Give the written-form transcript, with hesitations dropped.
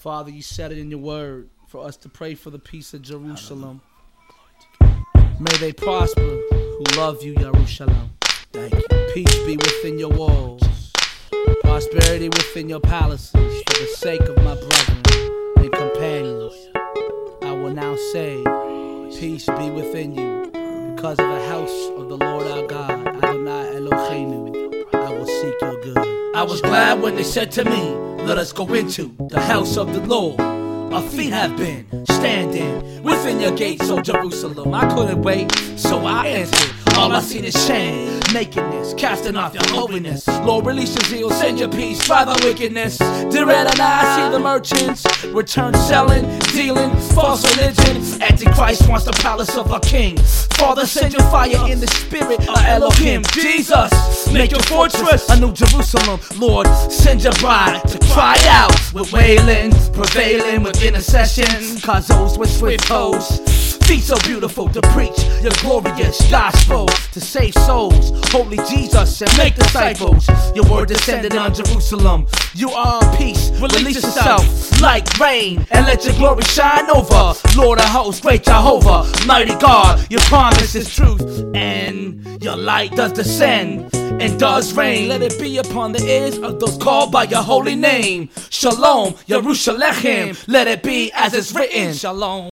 Father, you said it in your word for us to pray for the peace of Jerusalem. May they prosper who love you, Jerusalem. Thank you. Peace be within your walls, prosperity within your palaces. For the sake of my brethren and companions, I will now say, peace be within you. Because of the house of the Lord our God, Adonai Eloheinu, I will seek your good. I was glad when they said to me, let us go into the house of the Lord. Our feet have been standing within your gates, O Jerusalem. I couldn't wait, so I entered. All I seen is shame, nakedness, casting off your holiness. Lord, release your zeal, send your peace, drive our wickedness. Dear Adonai, I see the merchants return selling, dealing, false religion. Antichrist wants the palace of our king. Father, send your fire in the spirit of Elohim. Jesus, make your fortress a new Jerusalem. Lord, send your bride to cry out with wailing, prevailing with intercession. Cause those with swift toes, feet so beautiful to preach your glorious gospel, to save souls, holy Jesus, and make disciples. Your word descended on Jerusalem. You are peace, release yourself like rain, and let your glory shine over. Lord of hosts, great Jehovah, mighty God, your promise is truth, and your light does descend and does rain. Let it be upon the ears of those called by your holy name. Shalom, Yerushalayim, let it be as it's written. Shalom.